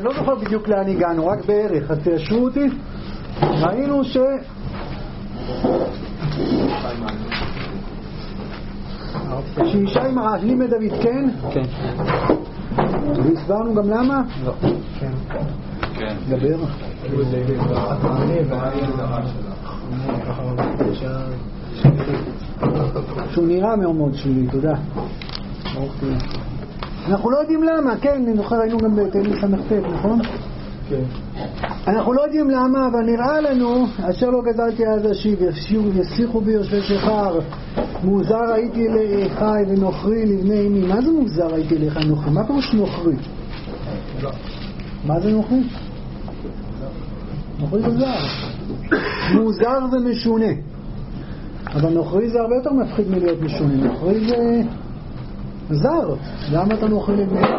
לא זוכר בדיוק לאן הגענו, רק בערך, אז תיישרו אותי. ראינו שישי מעלים את דוד, כן? כן. והסברנו גם למה? לא. כן. כן. דבר. שהוא נראה מאוד מאוד שלילי, תודה. אנחנו לא יודעים למה, כן, אני זוכר, היינו גם בתהילים ס"ט, נכון? כן. אנחנו לא יודעים למה, אבל נראה לנו, אשר לא גדלתי אז אשיב, ישיחו בי יושבי שחר, מוזר הייתי לאחי ונוכרי לבני אמי. מה זה מוזר הייתי לאחי ונוכרי? מה פירוש נוכרי? מה זה נוכרי? נוכרי זה זר. מוזר זה משונה. אבל נוכרי זה הרבה יותר מפחיד מלהיות משונה. נוכרי זה זר. למה אתה נוכרי לבני אמי?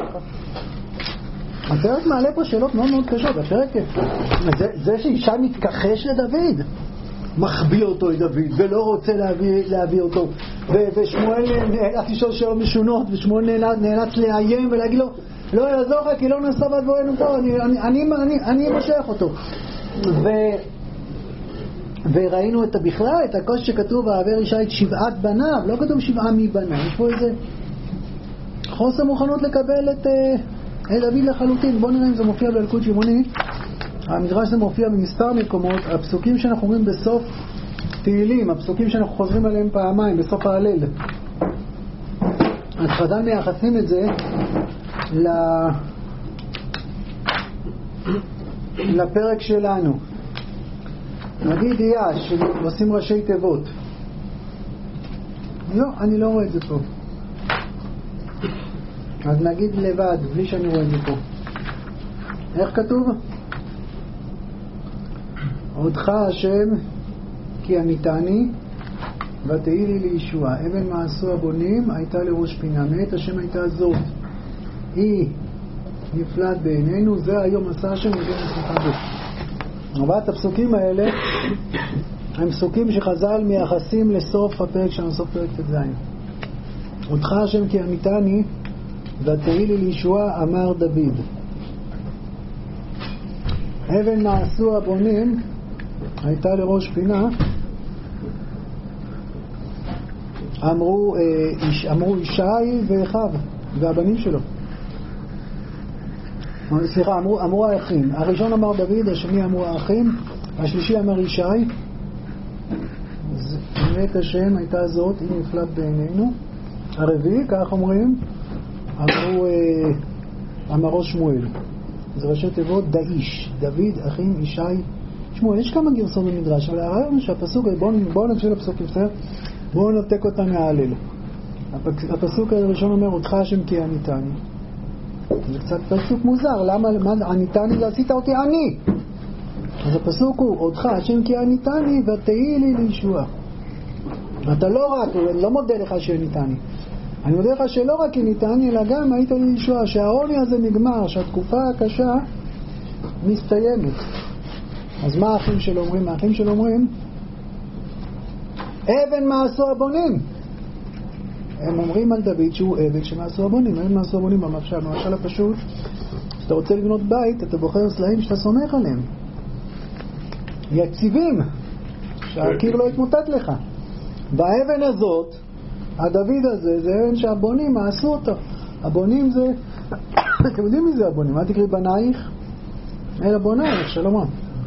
הפרק מעלה פה שאלות מאוד מאוד קשות. הפרק זה שאישה מתכחש לדוד, מחביא אותו את דוד ולא רוצה להביא אותו, ושמואל נאלץ לשאול שאלות משונות, ושמואל נאלץ לאיים ולהגיד לו לא יעזור לך כי לא נשא בת בואנו פה, אני מושך אותו. וראינו בכלל את הקושי שכתוב העבר אישה את 7 בניו, לא כתוב 7 מבניו. יש פה איזה חוסר מוכנות לקבל את דוד לחלוטין. בואו נראה אם זה מופיע בילקוט שמעוני. המדרש זה מופיע במספר מקומות. הפסוקים שאנחנו אומרים בסוף תהילים, הפסוקים שאנחנו חוזרים עליהם פעמיים בסוף ההלל, אז חז"ל מייחסים את זה לפרק שלנו. נגיד איש שעושים ראשי תיבות. לא, אני לא רואה את זה פה. אז נגיד לבד, בלי שאני רואה את זה פה. איך כתוב? עודך השם כי עניתני ותהי לי לישוע. אבן מעשו הבונים הייתה לראש פינה, מאת השם הייתה זאת, היא נפלאת בעינינו, זה היום עשה השם וזה נשמחה בו. ארבעת הפסוקים האלה הם פסוקים שחז"ל מייחסים לסוף הפרק שלנו, סוף פרק ט"ז. עודך השם כי עניתני ותהי לי לישוע, אמר דוד. אבן מעשו הבונים הייתה לראש פינה, אמרו ישי ואחיו והבנים שלו. סליחה, אמרו האחים. הראשון אמר דוד, השני אמרו האחים, השלישי אמר ישי. מאת השם הייתה זאת, היא נפלאת בעינינו. הרביעי, כך אומרים, אמרו שמואל. זה ראשי תיבות דאיש, דוד, אחים, ישי, שמואל. יש כמה גרסות במדרש, אבל הרעיון שהפסוק, בואו נקשיב לפסוקים, בואו נתק אותם מההלל. הפסוק הראשון אומר, עודך השם כי עניתני. זה קצת פסוק מוזר, למה עניתני זה עשית אותי עני? אז הפסוק הוא, עודך השם כי עניתני ותהי לי לישוע. אתה לא מודה לך שעניתני. אני מודה לך שלא רק עניתני, אלא גם היית לי לישוע, שהעוני הזה נגמר, שהתקופה הקשה מסתיימת. אז מה האחים שלו אומרים? האחים שלו אומרים, אבן מעשו הבונים. הם אומרים על דוד שהוא עבד שמעשו הבונים. אבן מעשו הבונים במשל הפשוט, כשאתה רוצה לבנות בית, אתה בוחר סלעים שאתה סומך עליהם, יציבים, שהקיר לא יתמוטט לך. באבן הזאת, הדוד הזה, זה אבן שהבונים מעשו אותו. הבונים זה, אתם יודעים מי זה הבונים? מה תקריא בנייך? אלא בונייך, שלמה.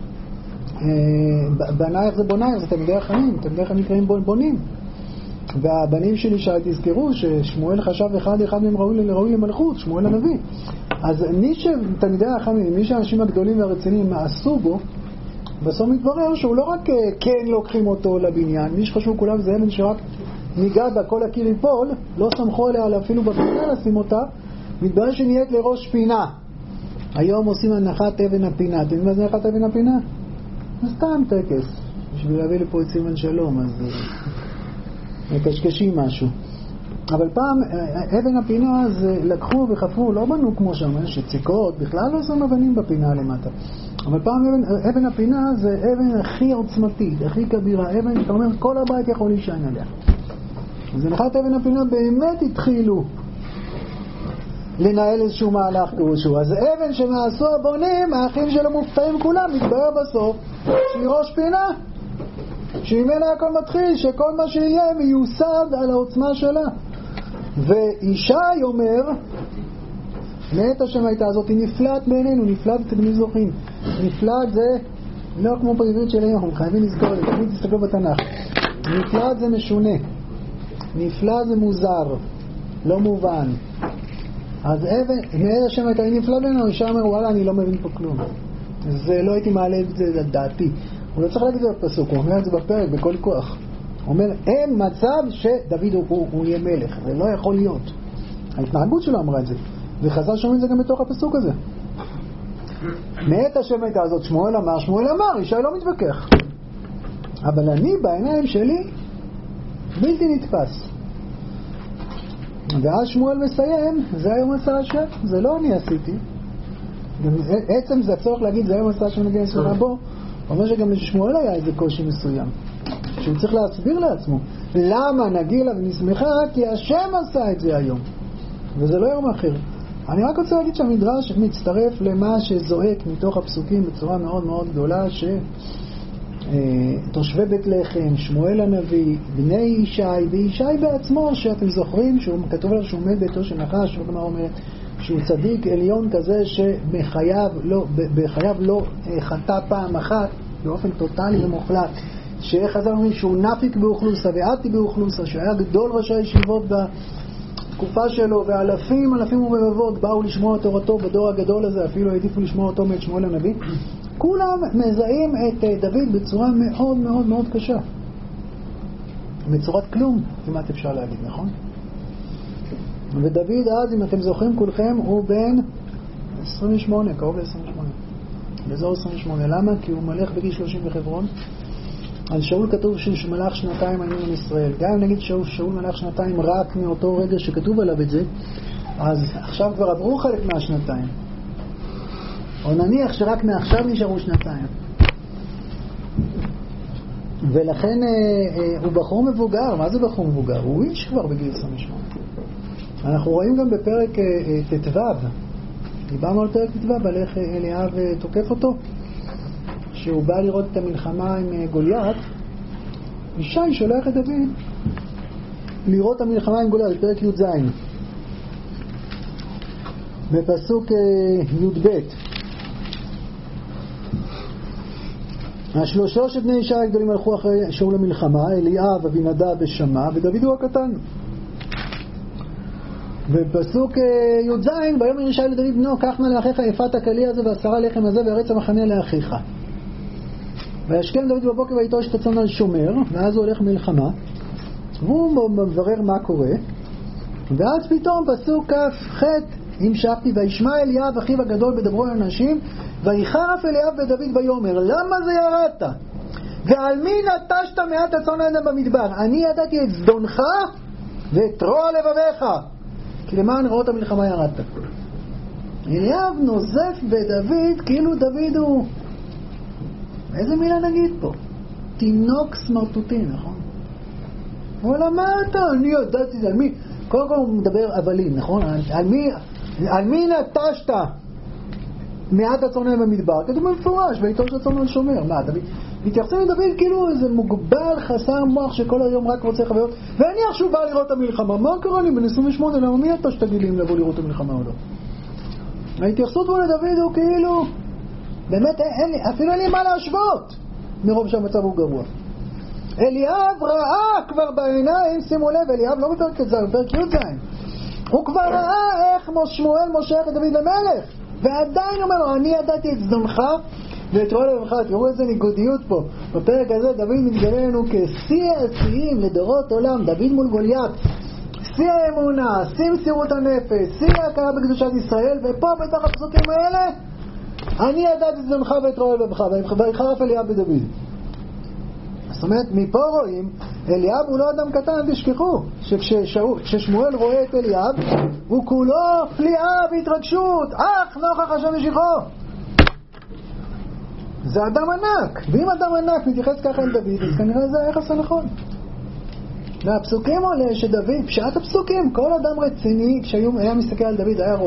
בנייך זה בונייך, זה תלמידי החיים. תלמידי החיים נקראים בונים. והבנים שלי תזכרו ששמואל חשב אחד מהם ראוי למלכות, שמואל הנביא. אז מי שתלמידי החיים, מי שהאנשים הגדולים והרציניים מעשו בו, בסוף מתברר שהוא לא רק כן לוקחים אותו לבניין, מי שחשבו כולם זה אבן שרק ניגע בה כל הקיר ייפול, לא סמכו עליה אפילו בפינה לשים אותה, מתברר שנהיית לראש פינה. היום עושים הנחת אבן הפינה. אתם יודעים מה זה הנחת אבן הפינה? זה סתם טקס בשביל להביא לפה את סימן שלום, אז מקשקשים משהו. אבל פעם אבן הפינה זה לקחו וחפרו, לא בנו כמו שם, יש יציקות, בכלל לא שמו אבנים בפינה למטה. אבל פעם אבן הפינה זה אבן הכי עוצמתית, הכי כבירה, אבן שאתה אומר כל הבית יכול להישען עליה. אז הנחת אבן הפינה באמת התחילו לנהל איזשהו מהלך כלשהו. אז אבן שמעשו הבונים, האחים שלו מופתעים כולם, מתברר בסוף שהיא ראש פינה, שממנה הכל מתחיל, שכל מה שיהיה מיוסד על העוצמה שלה. וישי אומר, מאת השם הייתה הזאת, היא נפלט בעינינו, נפלט אתם זוכרים. נפלט זה לא כמו בעברית של היום, חייבים לזכור, תמיד תסתכלו בתנ"ך. נפלט זה משונה, נפלט זה מוזר, לא מובן. אז מאת השם הייתה, היא נפלט בעינינו, ישי אומר, וואלה, אני לא מבין פה כלום. זה לא הייתי מעלה את זה לדעתי. הוא לא צריך להגיד את זה בפסוק, הוא אומר את זה בפרק, בכל כוח. הוא אומר, אין מצב שדוד הוא יהיה מלך, זה לא יכול להיות. ההתנהגות שלו אמרה את זה, וחז"ל שומעים את זה גם בתוך הפסוק הזה. מאת השם הייתה הזאת, שמואל אמר, ישי לא מתווכח. אבל אני בעיניים שלי בלתי נתפס. ואז שמואל מסיים, זה היום עשה השם, זה לא אני עשיתי. עצם זה הצורך להגיד, זה היום עשה השם נגן סבירה בו, אומר שגם לשמואל היה איזה קושי מסוים, שהוא צריך להסביר לעצמו למה נגילה ונשמחה, כי השם עשה את זה היום, וזה לא יום אחר. אני רק רוצה להגיד שהמדרש מצטרף למה שזועק מתוך הפסוקים בצורה מאוד מאוד גדולה, שתושבי בית לחם, שמואל הנביא, בני ישי, וישי בעצמו, שאתם זוכרים שהוא כתוב עליו שהוא מת ביתו של נחש, וכמה אומרת שהוא צדיק עליון כזה שבחייו לא חטא פעם אחת באופן טוטלי ומוחלט, שחז"ל אומרים שהוא נפיק באוכלוסה ועתי באוכלוסה, שהיה גדול ראשי הישיבות בתקופה שלו, ואלפים ורבבות באו לשמוע את תורתו בדור הגדול הזה, אפילו העדיפו לשמוע אותו מאת שמואל הנביא. כולם מזהים את דוד בצורה מאוד מאוד מאוד קשה, בצורת כלום כמעט אפשר להגיד, נכון? ודוד אז, אם אתם זוכרים כולכם, הוא בן 28, קרוב ל-28, באזור 28. למה? כי הוא מלך בגיל 30 בחברון. על שאול כתוב שמלך שנתיים על עם ישראל. גם אם נגיד שאול מלך שנתיים רק מאותו רגע שכתוב עליו את זה, אז עכשיו כבר עברו חלק מהשנתיים. או נניח שרק מעכשיו נשארו שנתיים. ולכן הוא בחור מבוגר. מה זה בחור מבוגר? הוא איש כבר בגיל 28. אנחנו רואים גם בפרק ט"ו, דיברנו על פרק ט"ו, על איך אליאב תוקף אותו, שהוא בא לראות את המלחמה עם גוליית. ישי שולח את דוד לראות את המלחמה עם גוליית, בפרק י"ז, בפסוק י"ב. השלושת בני ישי הגדולים הלכו אחרי שאול למלחמה, אליאב, אבינדב ושמע, ודוד הוא הקטן. בפסוק י"ז, ביום ישי לדוד בנו, קח נא לאחיך יפת הכלי הזה ועשרה לחם הזה וארץ המחנה לאחיך. וישכם דוד בבוקר ויטוש את הצאן על שומר, ואז הוא הולך מלחמה, והוא מברר מה קורה, ואז פתאום פסוק כ"ח, המשכתי, וישמע אליאב אחיו הגדול בדברו על אנשים, ויחרף אליאב בדוד ויאמר, למה זה ירדת? ועל מי נטשת מעט הצאן הזה במדבר? אני ידעתי את זדונך ואת רוע לבביך, כי למען רעות המלחמה ירדת. אליאב נוזף בדוד כאילו דוד הוא, איזה מילה נגיד פה? תינוק סמרטוטי, נכון? אבל מה אתה? אני ידעתי, על מי? קודם כל הוא מדבר אבלים, נכון? על מי נטשת מעט הצאן במדבר? כתוב במפורש, ויטוש הצאן על שומר. מה, דוד? מתייחסים לדוד כאילו איזה מוגבל חסר מוח שכל היום רק רוצה חוויות, ואני עכשיו בא לראות את המלחמה. מה קרה לי בן 28? למה מי אתה שתגיד לבוא לראות את המלחמה או לא? ההתייחסות בו לדוד הוא כאילו, באמת אפילו אין לי מה להשוות מרוב שהמצב הוא גרוע. אליאב ראה כבר בעיניים, שימו לב, אליאב לא בפרק את זה, בפרק י"ז, הוא כבר ראה איך שמואל מושך את דוד למלך, ועדיין אומר לו, אני ידעתי את זדונך ואת רוע לבביך. תראו איזה ניגודיות פה בפרק הזה. דוד מתגלה לנו כשיא השיאים לדורות עולם, דוד מול גוליית, שיא האמונה, שיא מסירות הנפש, שיא ההכרה בקדושת ישראל, ופה בתוך הפסוקים האלה אני ידעתי את זדונך ואת רוע לבביך, ויחרף אליאב בדוד. זאת אומרת, מפה רואים, אליאב הוא לא אדם קטן, תשכחו, שכששמואל רואה את אליאב, הוא כולו פליאה והתרגשות, אך נוכח השם משיחו. זה אדם ענק, ואם אדם ענק מתייחס ככה עם דוד, אז כנראה זה היחס הנכון. והפסוקים עולה שדוד, פשט הפסוקים, כל אדם רציני, כשהיה מסתכל על דוד, היה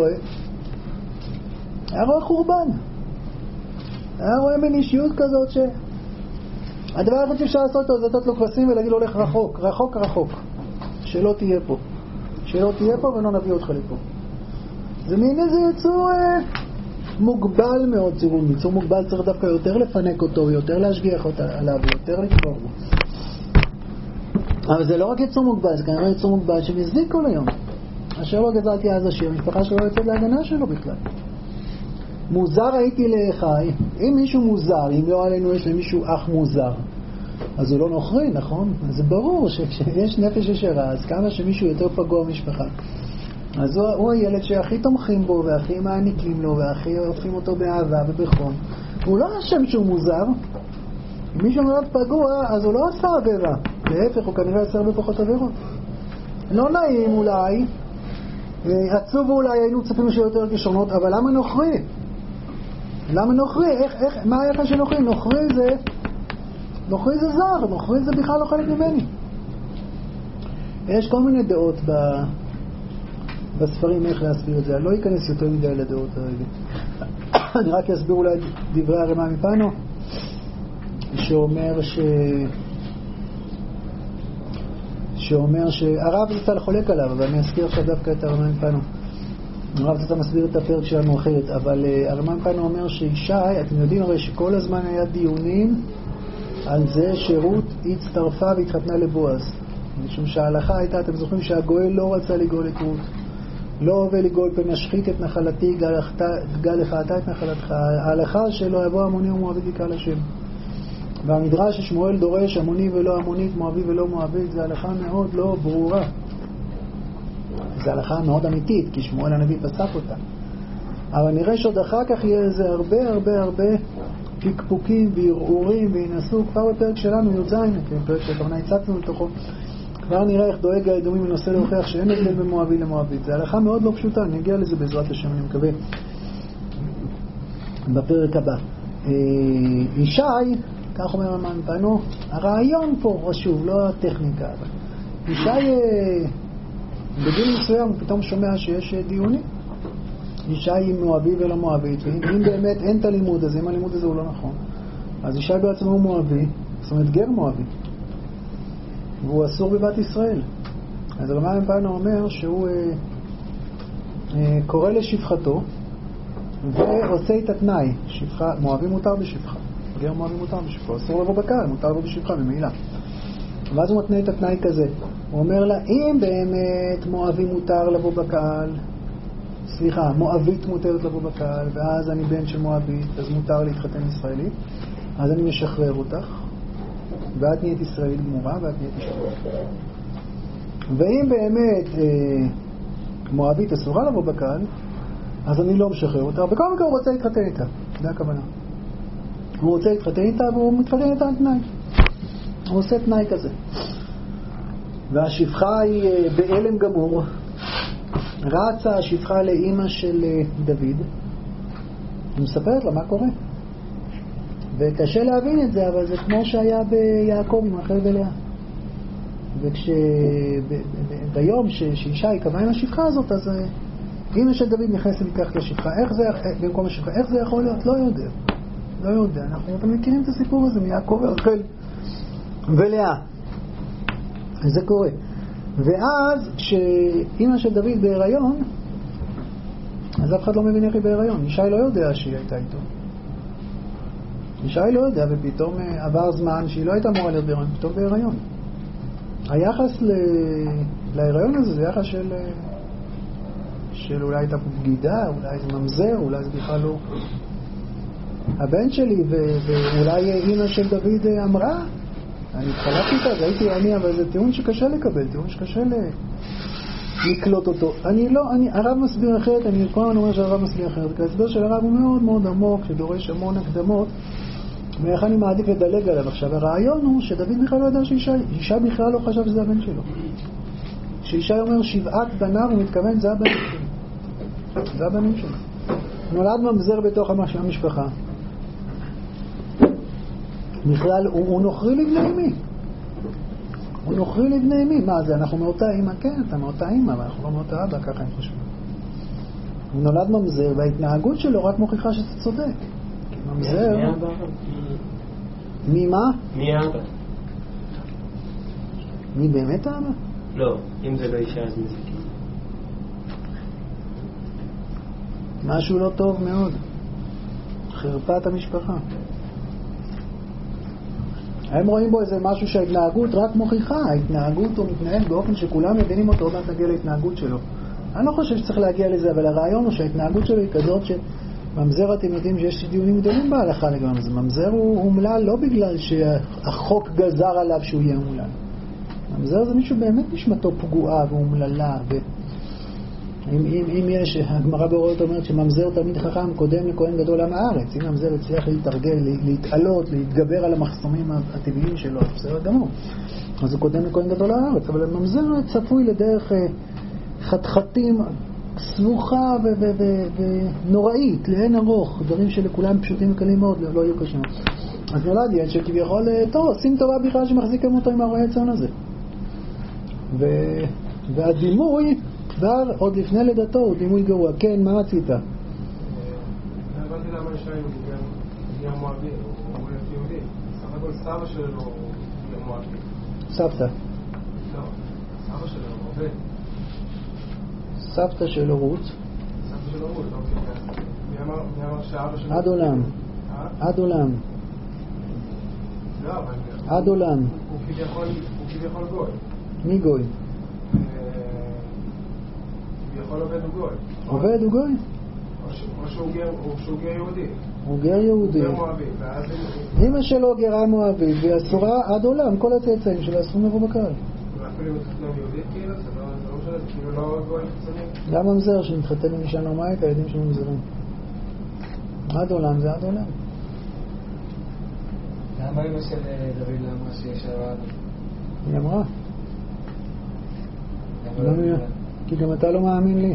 רואה חורבן. היה רואה מין אישיות כזאת הדבר היחיד שאפשר לעשות אותו זה לתת לו כבשים ולהגיד לו הולך רחוק, רחוק, רחוק. שלא תהיה פה. שלא תהיה פה ולא נביא אותך לפה. זה מין איזה יצור מוגבל מאוד, יצור מוגבל צריך דווקא יותר לפנק אותו, יותר להשגיח עליו, יותר לקבור בו. אבל זה לא רק יצור מוגבל, זה כנראה יצור מוגבל שמזדיק כל היום. אשר לא גזלתי אז השיר, המשפחה שלו לא יוצאת להגנה שלו בכלל. מוזר הייתי לאחי, אם מישהו מוזר, אם לא עלינו יש למישהו אח מוזר, אז הוא לא נוכרי, נכון? אז זה ברור שכשיש נפש ישרה, אז כמה שמישהו יותר פגוע משפחה. אז הוא הילד שהכי תומכים בו, והכי מעניקים לו, והכי הופכים אותו באהבה ובחום. הוא לא אשם שהוא מוזר. אם מישהו מאוד פגוע, אז הוא לא עשה עבירה. להפך, הוא כנראה עשה הרבה פחות עבירות. לא נעים אולי, עצוב אולי, היינו צפים שיותר כישרונות, אבל למה נוכרי? למה נוכרי? מה היחס של נוכרי? נוכרי זה זר, נוכרי זה בכלל לא חלק ממני. יש כל מיני דעות בספרים איך להסביר את זה. אני לא אכנס יותר מדי לדעות הרגע. אני רק אסביר אולי דברי הרמ"א מפנו, שאומר שהרב זצ"ל חולק עליו, אבל אני אזכיר עכשיו דווקא את הרמ"א מפנו. הרב זצ"ל מסביר את הפרק שלנו אחרת, אבל הרמ"א מפנו אומר שישי, אתם יודעים הרי שכל הזמן היה דיונים על זה שרות הצטרפה והתחתנה לבועז. משום שההלכה הייתה, אתם זוכרים שהגואל לא רצה לגאול את רות. לא הווה לגאול פן אשחית את נחלתי, גל לפעתה את נחלתך. ההלכה שלא יבוא עמוני ומואבית יקרא השם. והמדרש ששמואל דורש עמוני ולא עמונית, מואבי ולא מואבית, זה הלכה מאוד לא ברורה. זה הלכה מאוד אמיתית, כי שמואל הנביא פסק אותה. אבל נראה שעוד אחר כך יהיה איזה הרבה פקפוקים וערעורים וינסו כבר בפרק שלנו י"ז, פרק שכוונה הצצנו לתוכו, כבר נראה איך דואג האדומים מנסה להוכיח שאין הבדל בין מואבי למואבית. זה הלכה מאוד לא פשוטה, נגיע לזה בעזרת השם, אני מקווה בפרק הבא. ישי, כך אומר הרמ"א מפנו, הרעיון פה חשוב, לא הטכניקה. ישי בגיל מסוים הוא פתאום שומע שיש דיונים. ישי היא מואבי ולא מואבית, ואם באמת אין את הלימוד הזה, אם הלימוד הזה הוא לא נכון, אז ישי בעצמו הוא מואבי, זאת אומרת גר מואבי, והוא אסור בבת ישראל. אז הרמ"א מפנו אומר שהוא קורא לשפחתו ועושה את התנאי, מואבי מותר בשפחה, גר מואבי מותר בשפחה, אסור לבוא בקהל, מותר לבוא בשפחה במעילה. ואז הוא מתנה את התנאי כזה, הוא אומר לה, אם באמת מואבי מותר לבוא בקהל, מואבית מותרת לבוא בקהל, ואז אני בן של מואבית, אז מותר להתחתן ישראלית, אז אני משחרר אותך, ואת נהיית ישראלית גמורה, ואת נהיית ישראלית. ואם באמת מואבית אסורה לבוא בקהל, אז אני לא משחרר אותה, בכל מקרה הוא רוצה להתחתן איתה, זה הכוונה. הוא רוצה להתחתן איתה, והוא מתחתן איתה על תנאי. הוא עושה תנאי כזה. והשפחה היא באלם גמור, רצה השפחה לאמא של דוד, היא מספרת לה מה קורה. וקשה להבין את זה, אבל זה כמו שהיה ביעקב עם רחל ולאה. ביום שישי קבע עם השפחה הזאת, אז אמא של דוד נכנסת לקחת לשפחה. איך זה, במקום השפחה, איך זה יכול להיות? לא יודע. לא יודע. אנחנו מכירים את הסיפור הזה מיעקב ורחל ולאה. זה קורה. ואז כשאמא של דוד בהיריון, אז אף אחד לא מבין איך היא בהיריון. ישי לא יודע שהיא הייתה איתו. ישי לא יודע, ופתאום עבר זמן שהיא לא הייתה אמורה להיות בהיריון, פתאום בהיריון. היחס להיריון הזה זה יחס של אולי הייתה בגידה, אולי זה ממזר, אולי זה בכלל לא הבן שלי, ואולי אמא של דוד אמרה, אני התחלתי איתה, והייתי אני, אבל זה טיעון שקשה לקבל, טיעון שקשה לקלוט אותו. הרב מסביר אחרת, אני כל הזמן אומר שהרב מסביר אחרת, כי ההסבר של הרב הוא מאוד מאוד עמוק, שדורש המון הקדמות, ואיך אני מעדיף לדלג עליו. עכשיו, הרעיון הוא שדוד בכלל לא ידע שאישה בכלל לא חשב שזה הבן שלו. שאישה אומר שבעת בניו, הוא מתכוון, זה הבנים שלו. זה הבנים שלו. נולד ממזר בתוך המשפחה. בכלל, הוא נוכרי לבני אמי. הוא נוכרי לבני אמי. מה זה? אנחנו מאותה אמא? כן, אתה מאותה אמא, אבל אנחנו לא מאותה אבא, ככה הם חושבים. הוא נולד ממזר, וההתנהגות שלו רק מוכיחה שאתה צודק. ממזר... מי אבא? מי מה? מי אבא? מי באמת אבא? לא, אם זה לא אישה אז מי זה כאילו? משהו לא טוב מאוד. חרפת המשפחה. הם רואים בו איזה משהו שההתנהגות רק מוכיחה. ההתנהגות הוא מתנהל באופן שכולם מבינים אותו, עוד מעט נגיע להתנהגות שלו. אני לא חושב שצריך להגיע לזה, אבל הרעיון הוא שההתנהגות שלו היא כזאת שממזר, אתם יודעים שיש דיונים גדולים בהלכה לגבי זה. ממזר הוא אומלל לא בגלל שהחוק גזר עליו שהוא יהיה אומלל. ממזר זה מישהו באמת נשמתו פגועה ואומללה. אם יש, הגמרא באורות אומרת שממזר תמיד חכם קודם לכהן גדול עם הארץ. אם ממזר הצליח להתארגל, להתעלות, להתגבר על המחסומים הטבעיים שלו, בסדר גמור. אז הוא קודם לכהן גדול הארץ. אבל ממזר צפוי לדרך חתחתים סבוכה ונוראית, לאין ארוך, דברים שלכולם פשוטים וקלים מאוד, לא יהיו קשים. אז נולד ילד שכביכול, טוב, עושים טובה בכלל שמחזיקים אותו עם הרועה הצאן הזה. והדימוי, כבר עוד לפני לידתו, הוא דימוי גרוע. כן, מה רצית? הבנתי למה ישיים הוא גייר מואבי, הוא אומר יהודי. סך הכל סבא שלו הוא גייר מואבי. סבתא. לא, סבא שלו, עובד. סבתא שלו רות. סבתא שלו רות, אוקיי. מי אמר שאבא שלו... עד עולם. עד עולם. לא, אבל... עד עולם. הוא כביכול גוי. מי גוי? כביכול עובד הוא גוי. עובד הוא גוי? או שהוא גר יהודי. הוא גר יהודי. הוא גר מואבי. אמא שלו גרה מואבית, והיא אסורה עד עולם. כל הצאצאים שלו אסורים לבוא בקהל. ואפילו אם מתחתן יהודית כאילו, זה לא משנה, זה כאילו לא גוי חיצוני. גם ממזר שמתחתן עם אישה נורמלית, הילדים שלו מזרים. עד עולם זה עד עולם. למה אמא של דוד אמרה שיש הרעב? היא אמרה. כי גם אתה לא מאמין לי. אני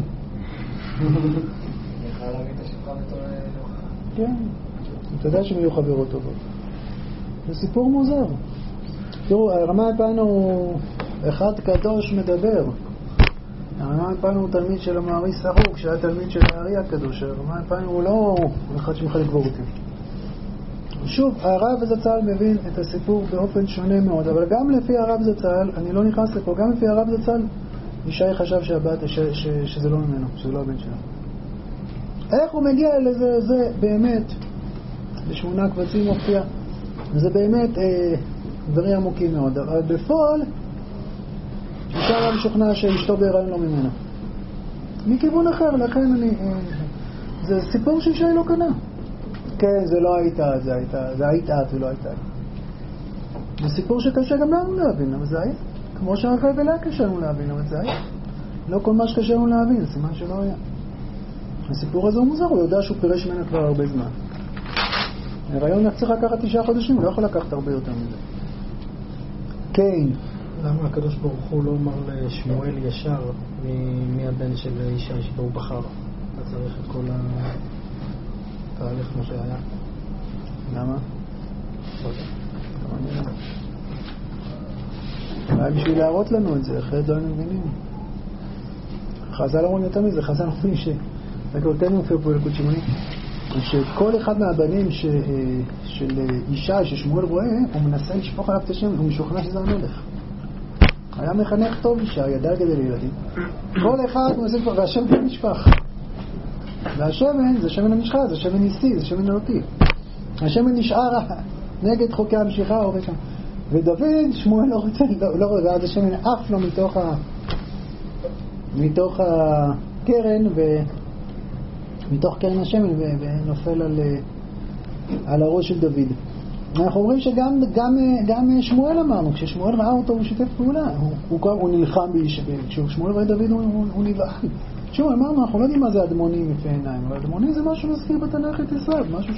יכולה להביא את השפחה בתור להוכחה. כן. אתה יודע שהם היו חברות טובות. זה סיפור מוזר. תראו, הרמ"א פנו הוא אחד קדוש מדבר. הרמ"א פנו הוא תלמיד של המארי סרוק, שהיה תלמיד של הארי הקדוש. הרמ"א פנו הוא לא אחד שמחלק גבורותים. שוב, הרב זצ"ל מבין את הסיפור באופן שונה מאוד, אבל גם לפי הרב זצ"ל, אני לא נכנס לפה, גם לפי הרב זצ"ל, ישי חשב שזה לא ממנו, שזה לא הבן שלו. איך הוא מגיע לזה? זה באמת, בשמונה קבצים מופיע, זה באמת דברים עמוקים מאוד, אבל בפועל, ישי הרב משוכנע שאשתו בהיריון לא ממנו. מכיוון אחר, לכן זה סיפור שישי לא קנה. כן, זה לא הייתה, זה הייתה את ולא הייתה. זה סיפור שקשה גם לנו להבין, למה זה היה? כמו שרחל ולאה קשה לנו להבין, למה זה היה? לא כל מה שקשה לנו להבין, זה סימן שלא היה. הסיפור הזה הוא מוזר, הוא יודע שהוא פירש ממנו כבר הרבה זמן. הריון צריך לקחת 9 חודשים, הוא לא יכול לקחת הרבה יותר מזה. כן. למה הקדוש ברוך הוא לא אמר לשמואל ישר מי הבן של אישה שבו הוא בחר? אתה צריך את כל התהליך כמו שהיה. למה? אולי בשביל להראות לנו את זה, אחרת לא היינו מבינים. חז"ל אומרים יותר מזה, חז"ל אומרים שכל מופיע פה ילקוט שמעוני, שכל אחד מהבנים של אישה ששמואל רואה, הוא מנסה לשפוך עליו את השם, הוא משוכנע שזה המלך. היה מחנך טוב אישה, ידע גדל לילדים. כל אחד הוא מנסה כבר, והשם כבר נשפך. והשמן זה שמן הנשחק, זה שמן ניסי, זה שמן נאותי. השמן נשאר נגד חוקי המשיכה, ודוד, שמואל לא רוצה, ואז השמן אף לא מתוך הקרן, מתוך קרן השמן, ונופל על הראש של דוד. אנחנו אומרים שגם שמואל אמרנו, כששמואל ראה אותו הוא שיתף פעולה, הוא נלחם באיש, כששמואל ראה דוד הוא נבהל. שוב, אמרנו, אנחנו לא יודעים מה זה אדמונים לפי עיניים, אבל אדמונים זה משהו מזכיר בתנ"ך את ישראל, משהו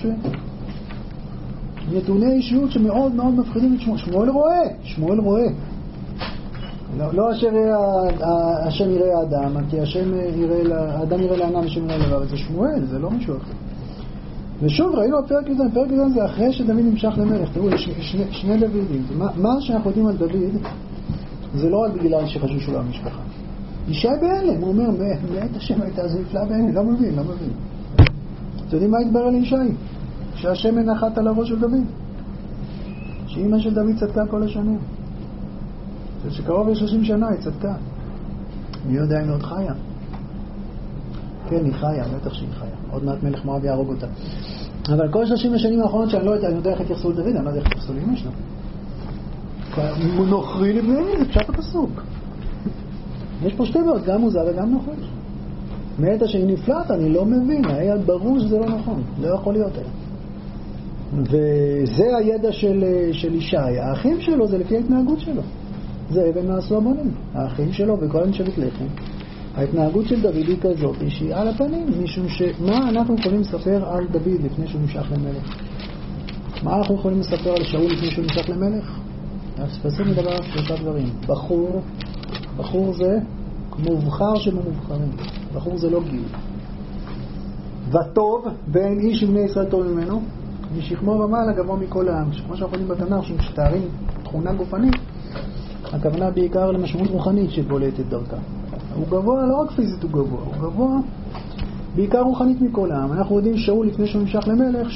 נתוני אישיות שמאוד מאוד מפחידים את שמואל רואה. לא השם יראה האדם, כי האדם יראה לאדם, השם יראה לבב, זה שמואל, זה לא מישהו אחר. ושוב, ראינו הפרק הזה אחרי שדוד נמשך למלך. תראו, יש שני דוידים. מה שאנחנו יודעים על דוד, זה לא רק בגלל שחשבו שהוא לא המשפחה. ישי בהלם, הוא אומר, מאת השם הייתה זה נפלא בהלם, לא מבין. אתם יודעים מה התברר לישי? שהשמן נחת על הראש של דוד. שאמא של דוד צדקה כל השנים. שקרוב ל-30 שנה היא צדקה. מי יודע אם היא עוד חיה? כן, היא חיה, בטח שהיא חיה. עוד מעט מלך מואב יהרוג אותה. אבל כל 30 השנים האחרונות שאני לא יודע איך התייחסו לדוד, אני לא יודע איך התייחסו לאמא שלו. נוכרי לבני, זה פשט הפסוק. יש פה שתי דעות, גם מוזר וגם נחוש. מעת שהיא נפלאת, אני לא מבין, היה ברור שזה לא נכון, לא יכול להיות היה. וזה הידע של ישי. האחים שלו זה לפי ההתנהגות שלו. זה אבן מעשו המונים. האחים שלו וכל הנשבת לחם. ההתנהגות של דוד היא כזאת, שהיא על הפנים, משום שמה אנחנו יכולים לספר על דוד לפני שהוא נמשך למלך? מה אנחנו יכולים לספר על שאול לפני שהוא נמשך למלך? הפספסים מדבר על 3 דברים. בחור זה מובחר שבמובחרים. בחור זה לא גיל. וטוב, בין איש ובני ישראל טוב ממנו, משכמו ומעלה גבוה מכל העם. כמו שאנחנו יודעים בתנ"ך, שמשתארים תכונה גופנית, הכוונה בעיקר למשמעות רוחנית שבולטת דרכה. הוא גבוה, לא רק פיזית הוא גבוה, הוא גבוה בעיקר רוחנית מכל העם. אנחנו יודעים שאול לפני שהוא נמשך למלך,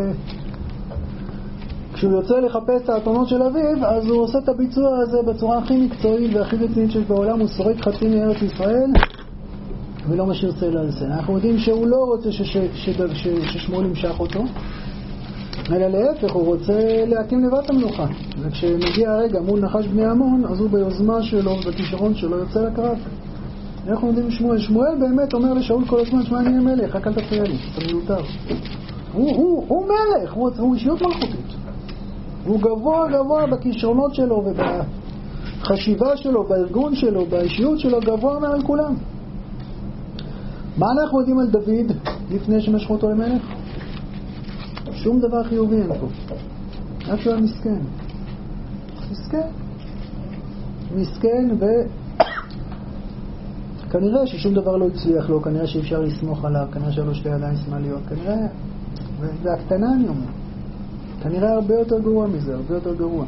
כשהוא יוצא לחפש את האתונות של אביו, אז הוא עושה את הביצוע הזה בצורה הכי מקצועית והכי רצינית שיש בעולם. הוא סורק חצי מארץ ישראל ולא משאיר צלע על זה. אנחנו יודעים שהוא לא רוצה ששמואל ימשך אותו, אלא להפך, הוא רוצה להקים לבד המלוכה. וכשמגיע הרגע מול נחש בני עמון, אז הוא ביוזמה שלו ובכישרון שלו יוצא לקרב. אנחנו יודעים שמואל באמת אומר לשאול כל הזמן, שמע, אני אהיה מלך, רק אל תפריע לי, אתה מיותר. הוא מלך, הוא אישיות מלכותית. הוא גבוה בכישרונות שלו ובחשיבה שלו, בארגון שלו, באישיות שלו, גבוה מעל כולם. מה אנחנו יודעים על דוד לפני שמשכו אותו למלך? שום דבר חיובי אין פה. רק שהוא היה מסכן כנראה ששום דבר לא הצליח לו, כנראה שאפשר לסמוך עליו, כנראה שלא 2 ידיים שמאליות, כנראה, והקטנה אני אומר, כנראה הרבה יותר גרוע מזה, הרבה יותר גרוע.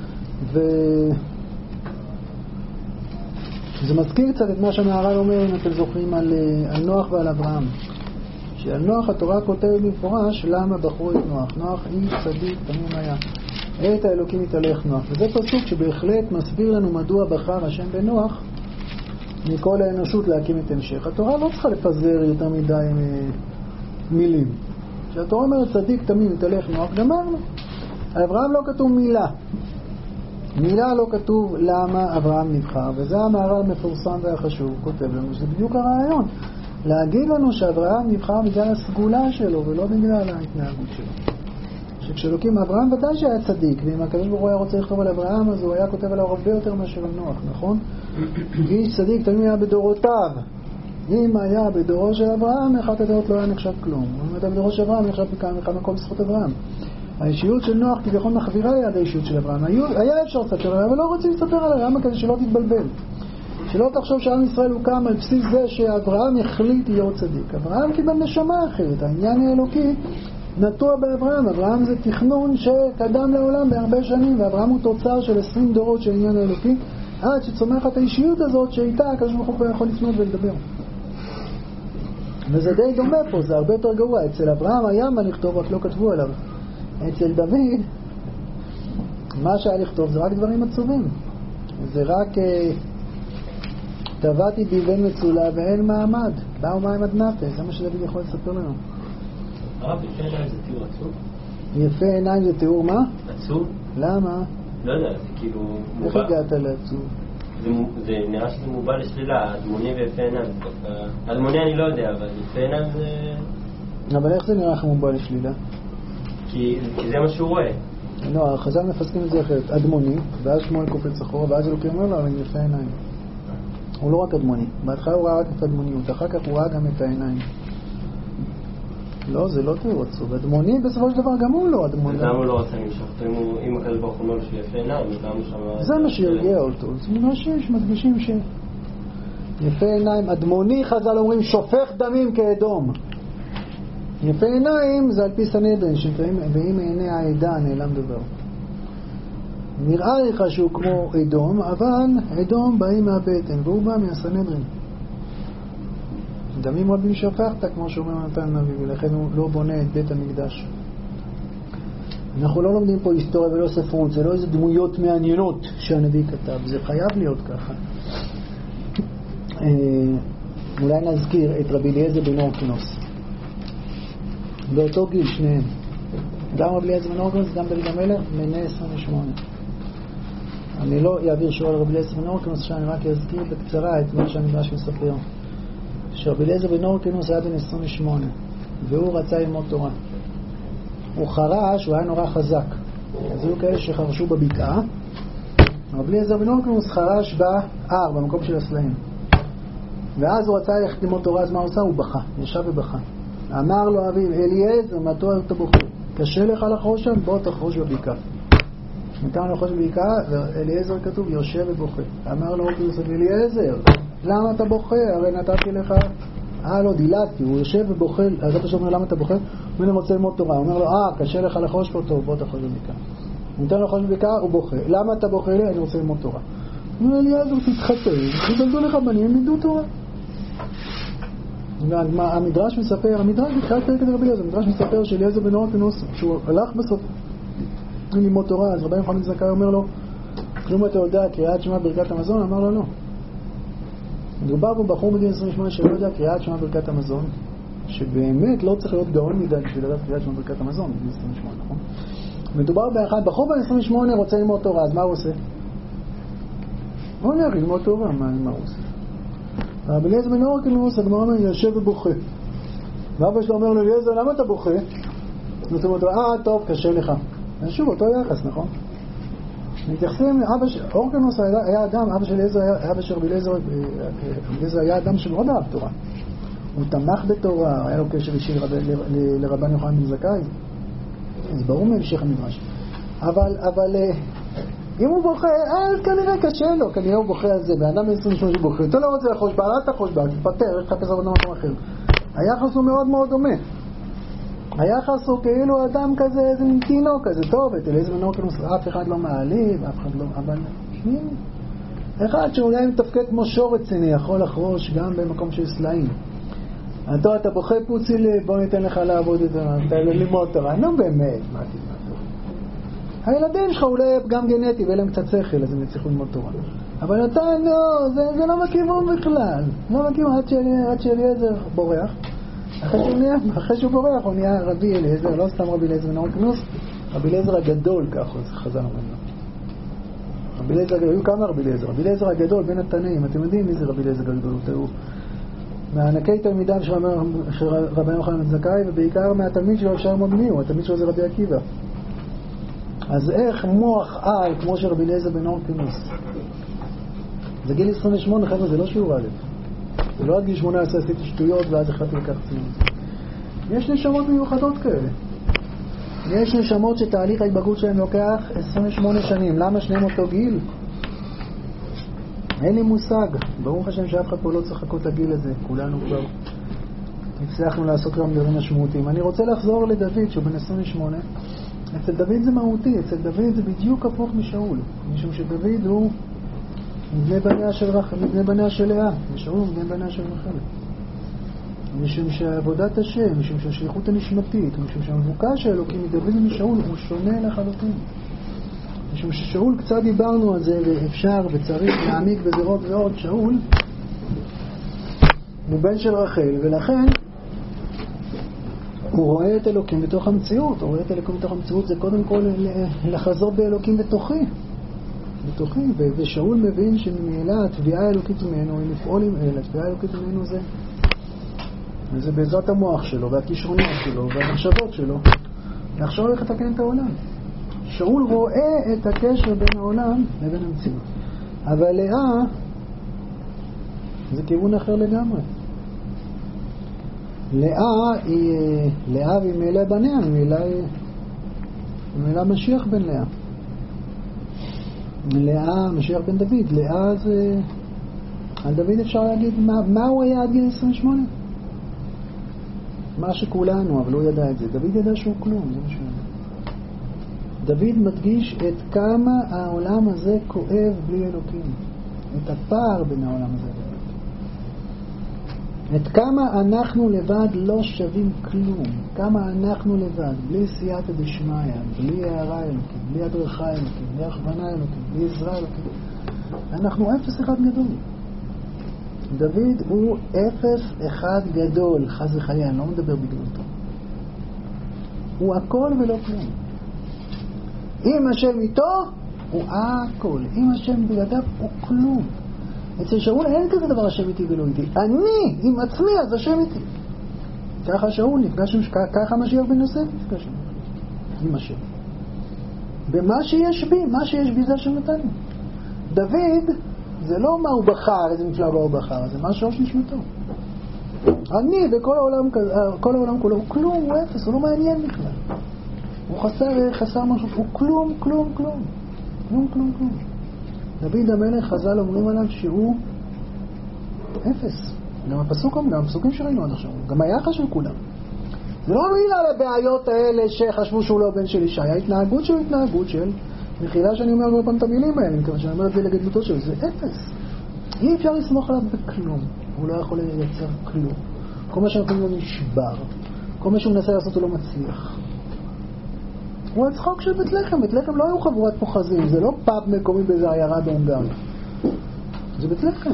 זה מזכיר קצת את מה שהמהר"ל אומר, אם אתם זוכרים, על נוח ועל אברהם. שעל נוח התורה כותבת במפורש למה בחרו את נוח. נוח איש צדיק תמים היה. את האלוקים התהלך נוח. וזה פסוק שבהחלט מסביר לנו מדוע בחר השם בנוח מכל האנושות להקים את המשך. התורה לא צריכה לפזר יותר מדי מילים. כשהתורה אומרת צדיק תמים התהלך נוח, גמרנו. על אברהם לא כתוב מילה לא כתוב למה אברהם נבחר, וזה המהר"ל המפורסם והחשוב, כותב לנו שזה בדיוק הרעיון. להגיד לנו שאברהם נבחר בגלל הסגולה שלו ולא בגלל ההתנהגות שלו. שכשלוקים אברהם ודאי שהיה צדיק, ואם הקדוש ברוך הוא היה רוצה לכתוב על אברהם, אז הוא היה כותב עליו הרבה יותר מאשר על נוח, נכון? איש צדיק תמיד היה בדורותיו. אם היה בדורו של אברהם, אחת הדורות לא היה נחשב כלום. אם אתה בדורו של אברהם, נחשב בכמה מקום בזכות אברהם. האישיות של נוח כביכול מחבירה ליד האישיות של אברהם. היה אפשר לספר עליה, אבל לא רוצים לספר עליה, למה כזה שלא תתבלבל. שלא תחשוב שעם ישראל הוא קם על בסיס זה שאברהם החליט להיות צדיק. אברהם קיבל נשמה אחרת. העניין האלוקי נטוע באברהם. אברהם זה תכנון שקדם לעולם בהרבה שנים, ואברהם הוא תוצר של 20 דורות של עניין האלוקי, עד שצומחת האישיות הזאת שאיתה הקדוש ברוך הוא יכול לפנות ולדבר. וזה די דומה פה, זה הרבה יותר גרוע. אצל אברהם היה מה לכתוב, רק לא כתבו עליו. אצל דוד, מה שהיה לכתוב זה רק דברים עצובים. זה רק טבעתי בבן מצולה ואין מעמד. באו מים עד נפש, זה מה שדוד יכול לספר לנו. הרב, יפה עיניים זה תיאור עצוב? יפה עיניים זה תיאור מה? עצוב? למה? לא יודע, זה כאילו איך הגעת לעצוב? זה נראה שזה מובא לשלילה, אדמוני ויפה עיניים. אדמוני אני לא יודע, אבל יפה עיניים זה... אבל איך זה נראה לך מובא לשלילה? כי זה מה שהוא רואה. לא, החז"ל מפסקים את זה אחרת. אדמוני, ואז שמואל קופץ אחורה, ואז אלוקים אומר לו, אבל יפה עיניים. הוא לא רק אדמוני. בהתחלה הוא ראה רק את אדמוניות, אחר כך הוא ראה גם את העיניים. לא, זה לא תיאור עצוב. אדמוני בסופו של דבר גם הוא לא אדמוני. למה הוא לא רצה למשוך אותו? אם הקדוש ברוך הוא אומר לו שיפה עיניים, אז למה הוא שם... זה מה שירגיע אותו. זה מרשים שמדגישים ש... יפה עיניים, אדמוני חז"ל אומרים שופך דמים כאדום. יפה עיניים זה על פי סנהדרין, ואם עיני העדה נעלם דבר. נראה לך שהוא כמו אדום, אבל אדום באים מהבטן, והוא בא מהסנהדרין. דמים רבים שפכת, כמו שאומר נתן הנביא, ולכן הוא לא בונה את בית המקדש. אנחנו לא לומדים פה היסטוריה ולא ספרות, זה לא איזה דמויות מעניינות שהנביא כתב, זה חייב להיות ככה. אולי נזכיר את רבי אליעזר בן הורקנוס. באותו גיל שניהם. גם רבי אליעזר בן הורקנוס, גם דוד המלך, בני 28. אני לא אעביר שואל רבי אליעזר בן הורקנוס, שאני רק אזכיר בקצרה את מה שהמדרש מספר. שרבי אליעזר בן הורקנוס היה בן 28, והוא רצה ללמוד תורה. הוא חרש, הוא היה נורא חזק. אז היו כאלה שחרשו בבקעה. רבי אליעזר בן הורקנוס חרש בהר, במקום של הסלעים. ואז הוא רצה ללכת ללמוד תורה, אז מה הוא עושה? הוא בכה, ישב ובכה. אמר לו אביו, אליעזר, מה אתה בוכה? קשה לך לחרוש שם? בוא תחרוש בבקעה. ניתן לחרוש בבקעה, ואליעזר כתוב, יושב ובוכה. אמר לו אליעזר, למה אתה בוכה? הרי נתתי לך... לא, דילגתי, הוא יושב ובוכה, אז אתה שומע למה אתה בוכה? ואני רוצה ללמוד תורה. הוא אומר לו, קשה לך לחרוש פה, טוב, בוא תחרוש בבקעה. ניתן לחרוש בבקעה, הוא בוכה. למה אתה בוכה לי? אני רוצה ללמוד תורה. הוא אומר, אליעזר, תתחתן, תתלדו לך בנים, ילמדו תורה. המדרש מספר, המדרש בתחילת פרק את רבי אליעזר, המדרש מספר שאליעזר בן הורקנוס, שהוא הלך בסוף ללמוד תורה, אז רבי יוחנן זכאי אומר לו, כלום אתה יודע קריאת שמע ברכת המזון? אמר לו לא. מדובר פה בחור מגיל 28 שלא יודע קריאת שמע ברכת המזון, שבאמת לא צריך להיות גאון מדי בשביל לדעת קריאת שמע ברכת המזון בגיל 28, נכון? מדובר באחד, בחור בן 28 רוצה ללמוד תורה, אז מה הוא עושה? הוא הולך ללמוד תורה, מה הוא עושה? רבי אליעזר בן הורקנוס, הגמרא אומר, יושב ובוכה. ואבא שלו אומר לו, אליעזר, למה אתה בוכה? נותן אותו, טוב, קשה לך. שוב, אותו יחס, נכון? מתייחסים, הורקנוס היה אדם, אבא של אליעזר, אבא של רבי אליעזר היה אדם שמאוד אהב תורה. הוא תמך בתורה, היה לו קשר אישי לרבן יוחנן בן זכאי. אז ברור מהמשך המדרש. אבל אם הוא בוכה, אז כנראה קשה לו, כנראה הוא בוכה על זה, באדם 28 שבוכה, אתה לא רוצה לחוש בה, אל תחוש בה, תתפטר, איך תחפש עבודה מקום אחר. היחס הוא מאוד מאוד דומה. היחס הוא כאילו אדם כזה, איזה מין כזה, טוב, את אליעזר בן הורקנוס, אף אחד לא מעליב, אף אחד לא, אבל אחד שאולי מתפקד כמו שור רציני, יכול לחרוש גם במקום של סלעים. אתה בוכה פוצי לי, בוא ניתן לך לעבוד את זה, אתה ללמוד תורה, לא באמת, מה תלמד? הילדים שלך אולי גם גנטי ואלה קצת שכל, אז הם יצליחו ללמוד תורה. אבל אתה לא, זה לא מכיוון בכלל. לא מכיוון עד שאליעזר בורח. אחרי שהוא בורח הוא נהיה רבי אליעזר, לא סתם רבי אליעזר בן הורקנוס, רבי אליעזר הגדול, ככה חז"ל אומרים. רבי אליעזר, היו כמה רבי אליעזר. רבי אליעזר הגדול בין התנאים, אתם יודעים מי זה רבי אליעזר הגדול? הוא מהענקי תלמידיו של רבי יוחנן בן זכאי, ובעיקר מהתלמיד שלו אפשר ללמוד מי הוא, התלמיד שלו זה רבי עקיבא. אז איך מוח על כמו של רבי אליעזר בן הורקנוס? זה גיל 28, חבר'ה, זה לא שיעור א'. זה לא עד גיל 18 עשיתי שטויות ואז החלטתי לקחת ציון. יש נשמות מיוחדות כאלה. יש נשמות שתהליך ההתבגרות שלהם לוקח 28 שנים. למה שניהם אותו גיל? אין לי מושג. ברוך השם שאף אחד פה לא צריך לחכות לגיל הזה. כולנו כבר הצלחנו לעשות גם דברים משמעותיים. אני רוצה לחזור לדוד שהוא בן 28. אצל דוד זה מהותי, אצל דוד זה בדיוק הפוך משאול, משום שדוד הוא מבני בניה של לאה, ושאול הוא מבני בניה של רחל. משום שעבודת השם, משום שהשליחות הנשמתית, משום שהמבוקש של אלוקים מדוד ומשאול הוא שונה לחלוטין. משום ששאול, קצת דיברנו על זה, ואפשר וצריך להעמיק בזה עוד ועוד, שאול הוא בן של רחל, ולכן הוא רואה את אלוקים בתוך המציאות. הוא רואה את אלוקים בתוך המציאות, זה קודם כל לחזור באלוקים בתוכי. ושאול מבין שממילא התביעה האלוקית ממנו היא לפעול עם אל. התביעה האלוקית ממנו זה בעזרת המוח שלו והכישרונות שלו והמחשבות שלו לחשוב איך לתקן את העולם. שאול רואה את הקשר בין העולם לבין המציאות. אבל לאה זה כיוון אחר לגמרי. לאה ומילא בניה, מילא משיח בן לאה. לאה, משיח בן דוד. לאה זה... על דוד אפשר להגיד מה הוא היה עד גיל 28? מה שכולנו, אבל הוא ידע את זה. דוד ידע שהוא כלום, זה מה שהוא ידע. דוד מדגיש את כמה העולם הזה כואב בלי אלוקים. את הפער בין העולם הזה ואלוקים. את כמה אנחנו לבד לא שווים כלום. כמה אנחנו לבד, בלי סייעתא דשמיא, בלי הערה אלוקים, בלי הדרכה אלוקים, בלי הכוונה אלוקים, בלי עזרה אלוקים. אנחנו אפס אחד גדול. דוד הוא אפס אחד גדול, חס וחלילה, אני לא מדבר בגדולתו. הוא הכל ולא כלום. אם השם איתו, הוא הכל. אם השם בלעדיו, הוא כלום. אצל שאול אין כזה דבר השם איתי ולא איתי. אני עם עצמי, אז השם איתי. ככה שאול נפגש, ככה משיח בן יוסף נפגש עם השם. במה שיש בי, מה שיש בי זה השם נתן לי. דוד, זה לא מה הוא בחר, איזה מפלגה הוא בחר, זה מה שורש נשמתו. אני וכל העולם, כל העולם כולו, הוא כלום, הוא אפס, הוא לא מעניין בכלל. הוא חסר משהו, הוא כלום, כלום, כלום. כלום, כלום, כלום. דוד המלך, חז"ל אומרים עליו שהוא אפס. גם הפסוקים שראינו עד עכשיו, גם היחס של כולם. זה לא מילה על הבעיות האלה שחשבו שהוא לא בן של אישה. ההתנהגות שלו התנהגות של, מחילה שאני אומר הרבה פעם את המילים האלה, מכיוון שאני אומר את זה לגדלותו שלו, זה אפס. אי אפשר לסמוך עליו בכלום. הוא לא יכול לייצר כלום. כל מה שנותנים לו נשבר. כל מה שהוא מנסה לעשות הוא לא מצליח. הוא הצחוק של בית לחם. בית לחם לא היו חבורת פוחזים. זה לא פאב מקומי באיזה עיירה בהונגריה. זה בית לחם.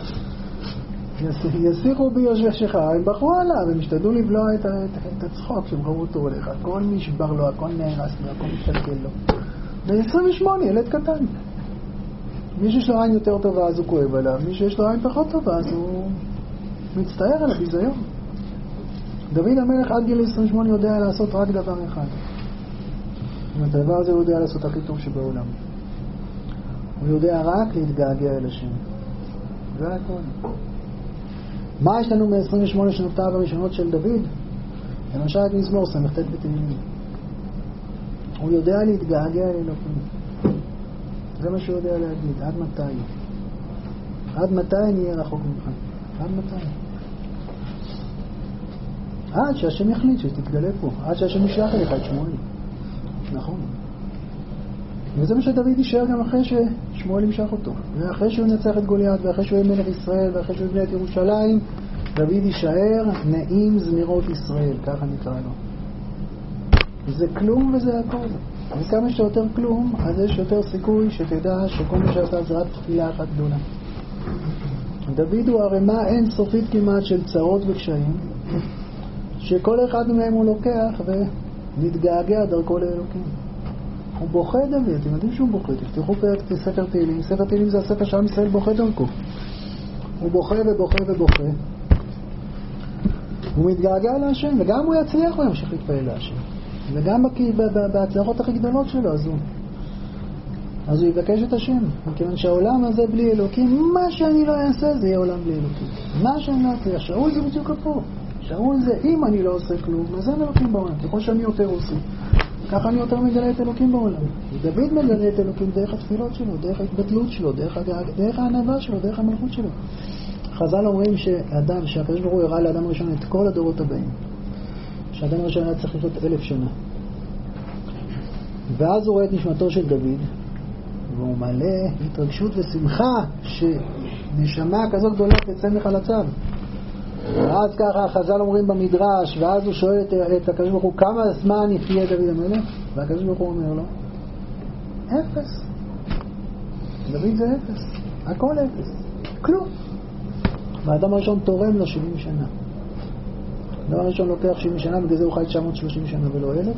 יסיחו ביושבך, הם בחרו עליו, הם השתדלו לבלוע את הצחוק שהם ראו אותו הולך. הכל נשבר לו, הכל נהרס לו, הכל מתקלקל לו. ב-28, ילד קטן. מי שיש לו עין יותר טובה אז הוא כואב עליו, מי שיש לו עין פחות טובה אז הוא מצטער על הביזיון. דוד המלך עד גיל 28 יודע לעשות רק דבר אחד. הדבר הזה הוא יודע לעשות הכי טוב שבעולם. הוא יודע רק להתגעגע אל השם. זה הכל. מה יש לנו מ-28 שנותיו הראשונות של דוד? למשל את מזמור ס"ט בתהילים. הוא יודע להתגעגע אל אלוקים. זה מה שהוא יודע להגיד. עד מתי? עד מתי אני אהיה רחוק ממך? עד מתי? עד שהשם יחליט שתתגלה פה. עד שהשם ישלח אליך את שמואל. נכון. וזה מה שדוד יישאר גם אחרי ששמואל ימשך אותו. ואחרי שהוא ינצח את גוליית, ואחרי שהוא יהיה מלך ישראל, ואחרי שהוא יבנה את ירושלים, דוד יישאר נעים זמירות ישראל. ככה נקרא לו. זה כלום וזה הכל. וכמה שיותר כלום, אז יש יותר סיכוי שתדע שכל מי שעשה זה רק תפילה אחת גדולה. דוד הוא הרמה אין סופית כמעט של צרות וקשיים, שכל אחד מהם הוא לוקח ומתגעגע דרכו לאלוקים. הוא בוכה דוד, אתם יודעים שהוא בוכה. תפתחו פרק ספר תהילים. ספר תהילים זה הספר שעם ישראל בוכה דרכו. הוא בוכה ובוכה ובוכה. הוא מתגעגע להשם, וגם הוא יצליח הוא ימשיך להתפעל להשם. וגם בהצלחות הכי גדולות שלו, אז הוא יבקש את השם. מכיוון שהעולם הזה בלי אלוקים, מה שאני לא אעשה זה יהיה עולם בלי אלוקים. מה שאני לא אעשה, שאול זה בדיוק פה. שאול זה אם אני לא עושה כלום, אז אין אלוקים בעולם. ככל שאני יותר עושה, ככה אני יותר מגלה את אלוקים בעולם. ודוד מגלה את אלוקים דרך התפילות שלו, דרך ההתבטלות שלו, דרך הענווה שלו, דרך המלכות שלו. חז"ל אומרים שאדם, שהקדוש ברוך הוא הראה לאדם הראשון את כל הדורות הבאים. שהאדם הראשון היה צריך לחיות 1000 שנה. ואז הוא רואה את נשמתו של דוד, והוא מלא התרגשות ושמחה שנשמה כזאת גדולה תצא מחלציו. ואז ככה חז"ל אומרים במדרש, ואז הוא שואל את הקדוש ברוך הוא, כמה זמן יחיה דוד המלך? והקדוש ברוך הוא אומר לו, 0. דוד זה 0. הכל 0. כלום. והאדם הראשון תורם לו 70 שנה. האדם הראשון לוקח 70 שנה, בגלל זה הוא חי 930 שנה ולא 1000.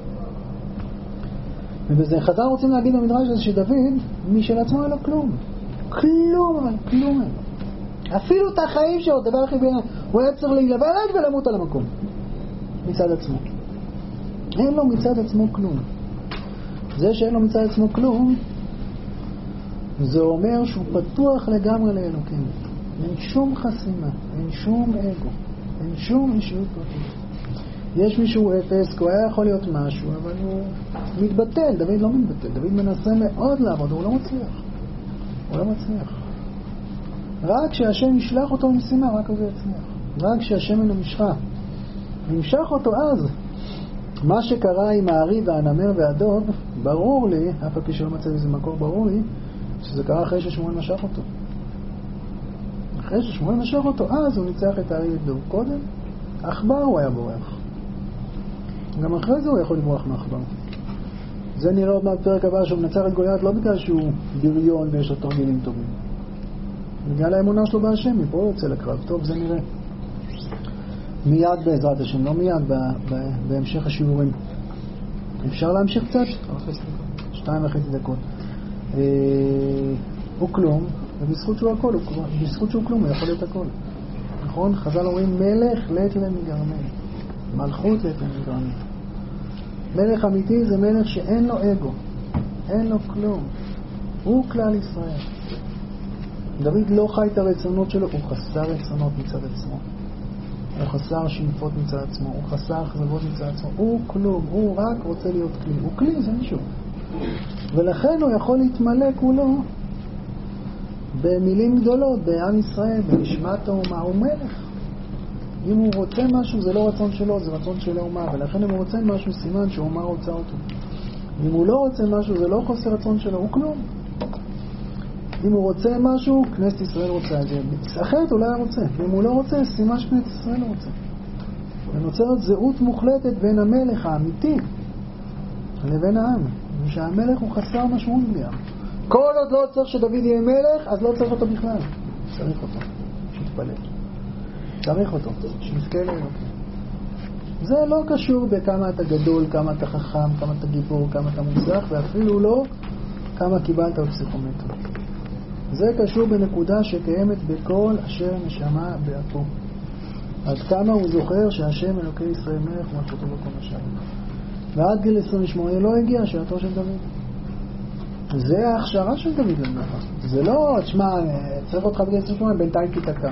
ובזה חז"ל רוצים להגיד במדרש הזה שדוד משל עצמו אין לו כלום. כלום, אבל כלום אין לו. אפילו את החיים שלו, דבר הכי בעיניי, הוא היה צריך להיוולד ולמות על המקום. מצד עצמו. אין לו מצד עצמו כלום. זה שאין לו מצד עצמו כלום, זה אומר שהוא פתוח לגמרי לאלוקים. אין שום חסימה, אין שום אגו, אין שום אישיות פרטית. יש מישהו אפס, כי הוא היה יכול להיות משהו, אבל הוא מתבטל. דוד לא מתבטל. דוד מנסה מאוד לעבוד, הוא לא מצליח. הוא לא מצליח. רק כשהשם ישלח אותו למשימה, רק אז הוא יצליח. רק כשהשם אינו משחה, וימשך אותו אז מה שקרה עם הארי והנמר והדוב, ברור לי, אף על פי שלא מצא איזה מקור ברור לי, שזה קרה אחרי ששמואל משך אותו. אחרי ששמואל משך אותו, אז הוא ניצח את הארי ודוב. קודם, עכבר הוא היה בורח. גם אחרי זה הוא יכול לברוח מעכבר. זה נראה עוד מהפרק הבא שהוא מנצח את גוליית לא בגלל שהוא בריון ויש לו תרגילים טובים. בגלל האמונה שלו בהשם, מפה הוא יוצא לקרב. טוב, זה נראה. מיד בעזרת השם, לא מיד בהמשך השיעורים. אפשר להמשיך קצת? 2.5 דקות. הוא כלום, ובזכות שהוא הכל, בזכות שהוא כלום הוא יכול להיות הכל. נכון? חז"ל אומרים מלך לית להם מגרמי, מלכות לית להם מגרמי. מלך אמיתי זה מלך שאין לו אגו, אין לו כלום, הוא כלל ישראל. דוד לא חי את הרצונות שלו, הוא חסר רצונות מצד עצמו, הוא חסר שאיפות מצד עצמו, הוא חסר אכזבות מצד עצמו, הוא כלום, הוא רק רוצה להיות כלי, הוא כלי, זה מישהו. ולכן הוא יכול להתמלא כולו במילים גדולות, בעם ישראל, בנשמת האומה, הוא מלך. אם הוא רוצה משהו זה לא רצון שלו, זה רצון של האומה, ולכן אם הוא רוצה משהו סימן שהאומה רוצה אותו. אם הוא לא רוצה משהו זה לא חוסר רצון שלו, הוא כלום. אם הוא רוצה משהו, כנסת ישראל רוצה את זה. אחרת הוא לא היה רוצה. ואם הוא לא רוצה, סימן שכנסת ישראל רוצה. ונוצרת זהות מוחלטת בין המלך האמיתי לבין העם. ושהמלך הוא חסר משמעות בלי העם. כל עוד לא צריך שדוד יהיה מלך, אז לא צריך אותו בכלל. צריך אותו. שיתפלל. צריך אותו. שיזכה לאלוקים. זה לא קשור בכמה אתה גדול, כמה אתה חכם, כמה אתה גיבור, כמה אתה מוצלח, ואפילו לא כמה קיבלת בפסיכומטר. זה קשור בנקודה שקיימת בכל אשר נשמה באפו. עד כמה הוא זוכר שהשם אלוקי ישראל מלך ומלכותו בכל השם. ועד גיל 28 לא הגיע שעתו של דוד. זה ההכשרה של דוד למלך. זה לא, תשמע, צריך אותך בגיל 28, בינתיים כיתקה.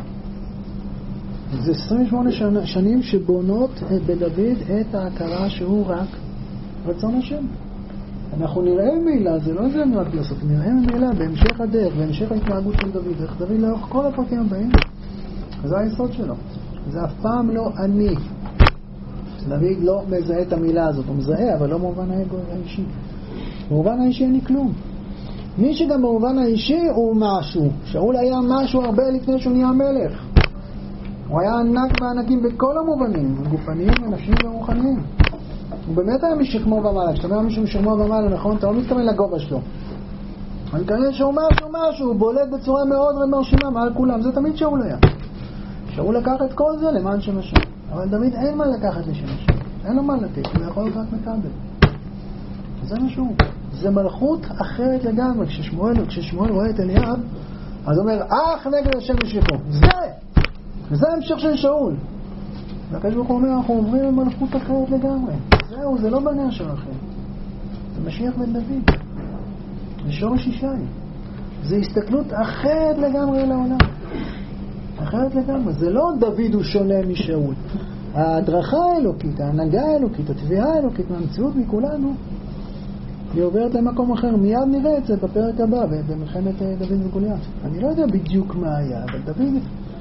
זה 28 שנים שבונות בדוד את ההכרה שהוא רק רצון השם. אנחנו נראה מילה, זה לא זה רק לעשות, נראה מילה בהמשך הדרך, בהמשך ההתנהגות של דוד, איך דוד לאורך כל הפרקים הבאים, זה היסוד שלו. זה אף פעם לא אני. דוד לא מזהה את המילה הזאת, הוא מזהה, אבל לא במובן האישי. במובן האישי אין לי כלום. מי שגם במובן האישי הוא משהו. שאול היה משהו הרבה לפני שהוא נהיה מלך. הוא היה ענק וענקים בכל המובנים, גופניים ונפשיים ורוחניים. הוא באמת היה משכמו ומעלה. כשאתה אומר מישהו משכמו ומעלה, נכון? אתה לא מתכוון לגובה שלו. אני מתכוון שהוא משהו, הוא בולט בצורה מאוד מרשימה מעל כולם. זה תמיד שאול היה. שאול לקח את כל זה למען שם השם. אבל דוד אין מה לקחת לשם השם. אין לו מה לתת, הוא יכול להיות רק מקבל. זה משהו. זה מלכות אחרת לגמרי. כששמואל רואה את אליאב, אז הוא אומר, אך נגד השם ישלחו. זה המשך של שאול. והקדוש ברוך הוא אומר, אנחנו עוברים למלכות אחרת לגמרי. זהו, זה לא בניה שלכם. זה משיח בן דוד. זה שורש ישי. זה הסתכלות אחרת לגמרי על העולם. אחרת לגמרי. זה לא דוד הוא שונה משאול. ההדרכה האלוקית, ההנהגה האלוקית, התביעה האלוקית מהמציאות מכולנו, היא עוברת למקום אחר. מיד נראה את זה בפרק הבא, במלחמת דוד וגוליית. אני לא יודע בדיוק מה היה, אבל דוד...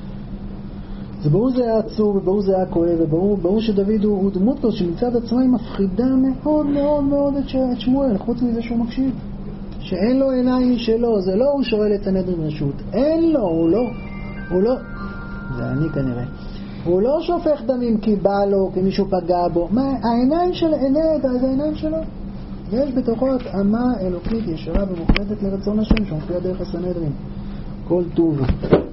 זה ברור זה היה עצוב, וברור זה היה כואב, וברור שדוד הוא דמות כזאת שמצד עצמה היא מפחידה מאוד מאוד מאוד את שמואל, חוץ מזה שהוא מקשיב. שאין לו עיניים משלו, זה לא הוא שואל את סנהדרין רשות. אין לו, הוא לא, זה אני כנראה. הוא לא שופך דמים כי בא לו, כי מישהו פגע בו. מה, העיניים של עיני, זה העיניים שלו. יש בתוכו התאמה אלוקית ישרה ומוחלטת לרצון השם, שמופיע דרך הסנהדרין. כל טוב.